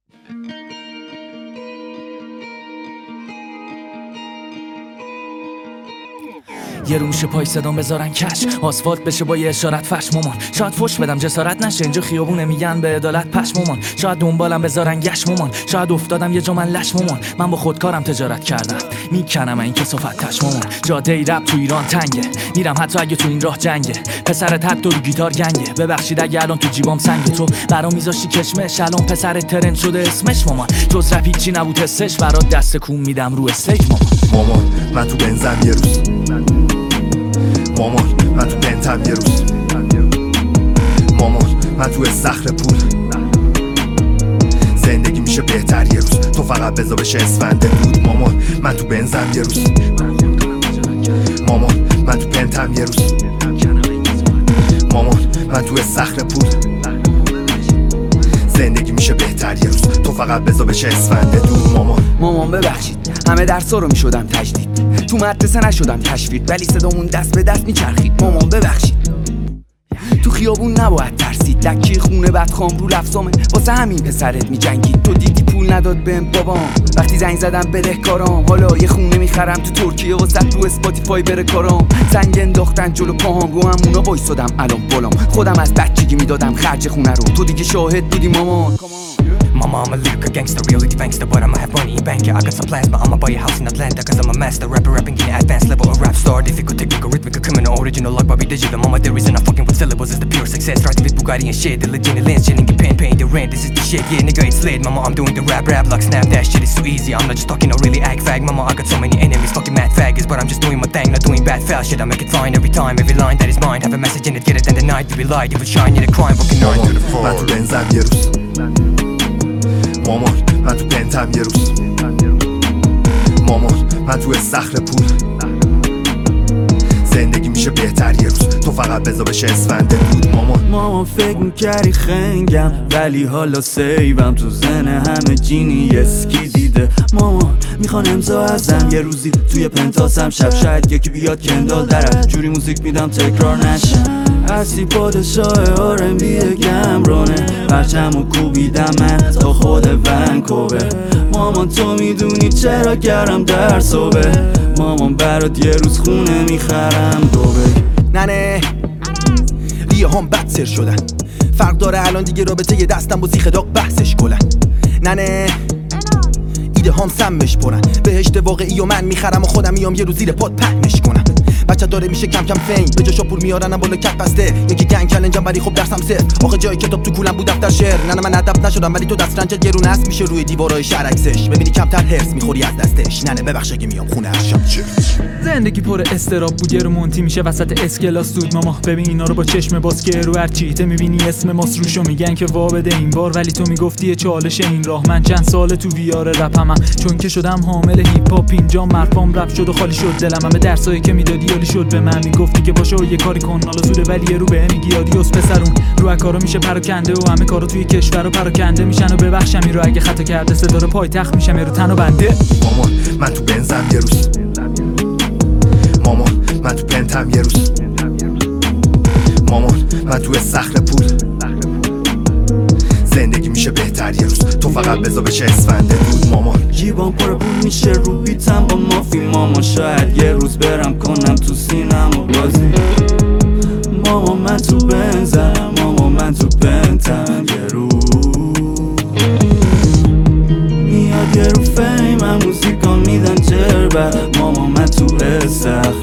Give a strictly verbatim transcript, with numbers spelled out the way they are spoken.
یه رو میشه پای صدام بذارن کش، آسفالت بشه با یه اشارت فش مامان. شاید فوش بدم جسارت نشه، اینجا خیابونه میگن به عدالت پش مامان. شاید دنبالم بذارن گش مامان، شاید افتادم یه جا من لش مامان. من با خودکارم تجارت کردم، میکنم این کسافت تش مامان. جاده ای رپ تو ایران تنگه، میرم حتی اگه تو این راه جنگه. پسرت حتی رو گیتار گنگه، ببخشید اگه الان تو جیبام سنگه. تو برام میذاشتی کشمش، الان پسر ترند شده اسمش مامان. جز رپ هیچی نبود حسش، برات دست کوم میدم رو استیج مامان. مامان من تو بنزم یه روز، مامان من تو بنتم یه روز، مامان من تو استخر پول. زندگی میشه بهتر یه روز، تو فقط بذار بشه اسفنده دود. مامان من تو بنزم یه روز، مامان من تو بنتم یه روز، مامان من تو استخر پول. زندگی میشه بهتر یه روز، تو فقط بذار بشه اسفنده دود. مامان مامان ببخشید همه درسا رو میشدم تجدید، تو مدرسه نشدم تشویق ولی صدامون دست به دست میچرخید. مامان ببخشید تو خیابون نباید ترسید، دکی خونه بدخوام رو لفظامه واسه همین پسرت میجنگید. تو دیدی پول نداد بهم بابام وقتی زنگ زدم بدهکارام، حالا یه خونه میخرم تو ترکیه واسه رو اسپاتیفای بره کارام. سنگ انداختن جلو پاهام، رو همونا وایسادم الان بالام. خودم از بچگی میدادم خرج خونه رو، تو دیگه شاهد بودی مامان. Mama, I'm a lyrical gangster, reality gangster, but I'ma have money in bank. Yeah, I got some plasma, I'ma buy a house in Atlanta, cause I'm a master rapper, rapping in an advanced level, a rap star. Difficult, technical, rhythmical, criminal, original, like Bobby Digital. Mama, the reason I'm fucking with syllables is the pure success. Riding with Bugatti and shit, the legit lens, chilling in pen, paying the rent. This is the shit, yeah, nigga, it's lit. Mama, I'm doing the rap, rap, like snap, that shit is so easy. I'm not just talking, I really act fag. Mama, I got so many enemies, fucking mad faggots, but I'm just doing my thing, not doing bad foul shit. I make it fine every time, every line that is mine. Have a message in it, get it, and the night you be lied, you will shine, you're the crime, fucking nine to the four. من تو بنزم یه روز، مامان من تو بنتم یه روز، مامان من تو استخر پول. زندگی میشه بهتر یه روز، تو فقط بذار بشه اسفنده دود. مامان مامان فکر میکردی خنگم ولی حالا سیوم تو زن همه جینی اسکی دیده. مامان میخوان امضا ازم یه روزی توی پنتاسم، شب شاید یکی بیاد کندال درم، جوری موزیک میدم تکرار نشه. هستی پادشاه آر ام بی گمرانه، پرچمو کوبیدم من تا خود ونکوور. مامان تو میدونی چرا گرم در صبح، مامان برات یه روز خونه میخرم دوبه. ننه ریه هم بد سر شدن، فرق داره الان دیگه رابطه یه دستم با زیخ داغ بحثش کلن. ننه ایده هم سمش پرن، بهشت واقعی و من میخرم و خودم میام یه روز زیر پاد پهنش کنم. بچه داره میشه کم کم فیم، به جاشا پول میارنم بالا کت بسته. یکی گنگ کلنجم ولی خب درسم صفر، آخه جای کتاب تو کولم بود دفتر شعر. نه نه من ادب نشدم ولی تو دست رنجت گرون است، میشه روی دیوارای شهر عکسش ببینی کمتر هرس میخوری از دستش. نه نه ببخش اگه میام خونه هر شب چه زندگی پر استراب بود، یه رو مونتی میشه وسط اسکلاس دود. ماما ببین اینا رو با چشم باز که رو هر چیته میبینی اسم ماس روشو میگن که وا بده این بار، ولی تو میگفتی چالش این راه. من چند سال تو ویار رپمم چون که شدم حامل هیپ هاپ، اینجا مرفام رپ شد و خالی شد دلم. همه درسایی که میدادی یالی شد به من، میگفتی که باشه و یه کاری کن حالا زوده ولی رو به میگی آدیوس پسرون. رو کارا میشه پراکنده و همه کارا توی کشور رو پراکنده میشن و ببخشم این رو اگه خطا کرده صدا رو پایتخت میشم یه رو تن و بنده. مامان من تو بنزم یه روز، مامان من تو بنتم یه روز، مامان من تو استخر پول. زندگی میشه بهتر یه روز، تو فقط بذار بشه اسفنده دود. مامان جیبام پر پول میشه رو بیتم با مافی. مامان شاید یه روز برم کنم تو سینم و بازی. مامان من تو بنزم، مامان من تو بنتم یه روز میاد یه رو فیم، من موزیکان میدن جربه. مامان من تو استخر